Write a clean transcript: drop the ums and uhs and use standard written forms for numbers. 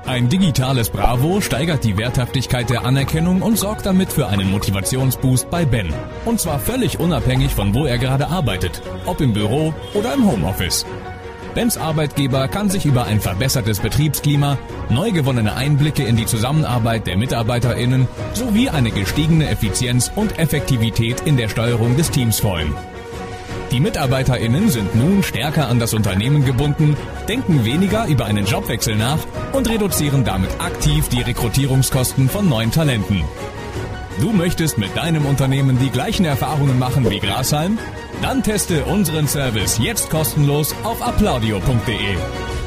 Ein digitales Bravo steigert die Werthaftigkeit der Anerkennung und sorgt damit für einen Motivationsboost bei Ben. Und zwar völlig unabhängig von wo er gerade arbeitet, ob im Büro oder im Homeoffice. Bens Arbeitgeber kann sich über ein verbessertes Betriebsklima, neu gewonnene Einblicke in die Zusammenarbeit der MitarbeiterInnen sowie eine gestiegene Effizienz und Effektivität in der Steuerung des Teams freuen. Die MitarbeiterInnen sind nun stärker an das Unternehmen gebunden, denken weniger über einen Jobwechsel nach und reduzieren damit aktiv die Rekrutierungskosten von neuen Talenten. Du möchtest mit deinem Unternehmen die gleichen Erfahrungen machen wie Grashalm? Dann teste unseren Service jetzt kostenlos auf applaudio.de.